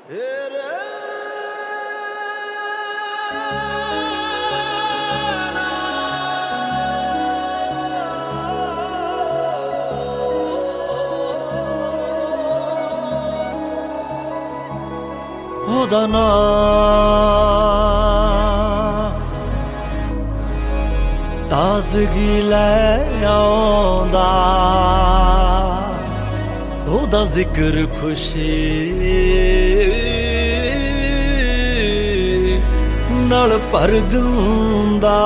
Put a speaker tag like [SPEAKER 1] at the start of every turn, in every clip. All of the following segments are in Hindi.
[SPEAKER 1] ਉਹਦਾ ਨਾਂ ਤਾਜ਼ਗੀ ਲੈ ਆਉਂਦਾ, ਉਹਦਾ ਜ਼ਿਕਰ ਖੁਸ਼ੀ ਨਾਲ ਭਰ ਦਿੰਦਾ।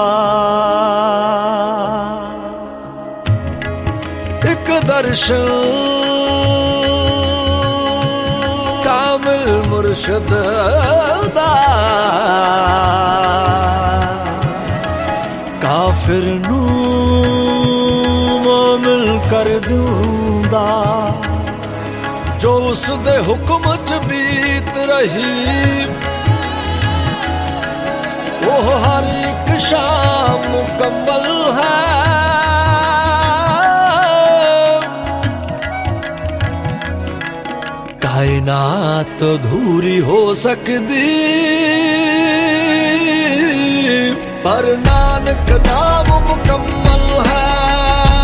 [SPEAKER 1] ਇੱਕ ਦਰਸ਼ਨ ਕਾਮਿਲ ਮੁਰਸ਼ਦ ਦਾ ਕਾਫਿਰ ਨੂੰ ਮੋਮਿਨ ਕਰ ਦਿੰਦਾ। ਜੋ ਉਸ ਦੇ ਹੁਕਮ ਚ ਬੀਤ ਰਹੀ, ਉਹ ਹਰ ਇੱਕ ਸ਼ਾਮ ਮੁਕੰਮਲ ਹੈ। कायनात अधूरी हो सकती, पर नानक नाम मुकम्मल है।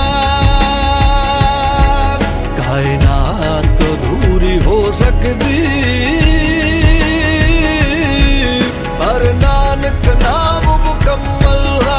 [SPEAKER 1] कायनात अधूरी हो सकती, पर नानक नाम मुकम्मल है।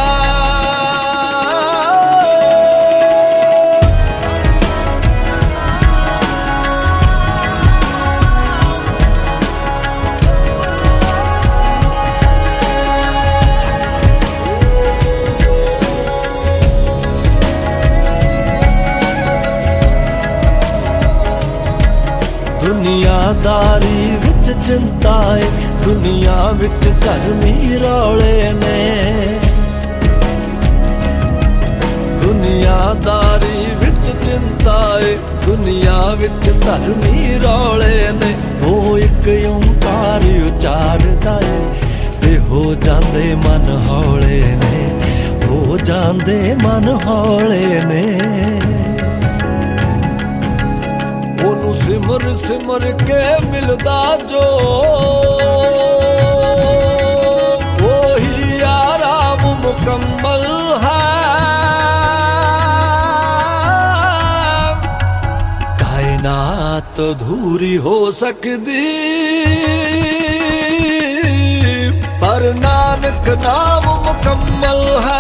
[SPEAKER 1] दुनियादारी विच चिंता है, दुनिया विच धर्मी रौले ने। दुनियादारी विच चिंता है, दुनिया विच धर्मी रौले ने। वो एक ओंकार उचारदा है ते हो जांदे मन हौले ने, हो जांदे मन हौले ने। ओनू सिमर सिमर के मिलदा जो, वही आराम मुकम्मल है। कायनात अधूरी हो सकती, पर नानक नाम मुकम्मल है।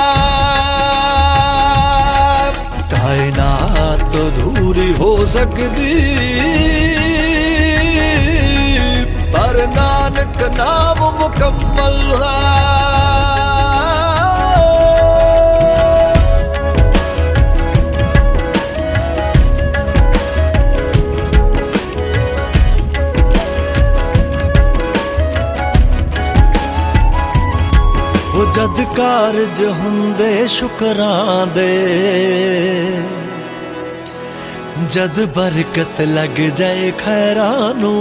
[SPEAKER 1] कायनात अधूरी हो सकती, पर नानक नाम मुकम्मल है। वो जद कारज हुंदे शुकरां दे, जद बरकत लग जाए खैरां नू।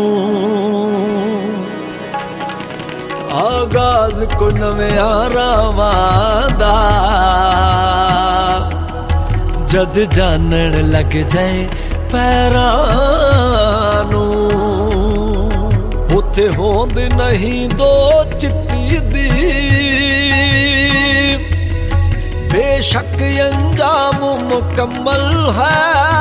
[SPEAKER 1] आगाज को नव्या रावां दा, जद जानन लग जाए पैरां नू। उथे होंद नहीं दो चित्ती दी, बेशक अंजाम मुकम्मल है।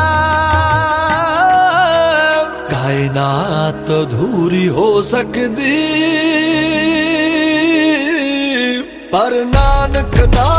[SPEAKER 1] कायनात अधूरी हो सकती, पर नानक नाम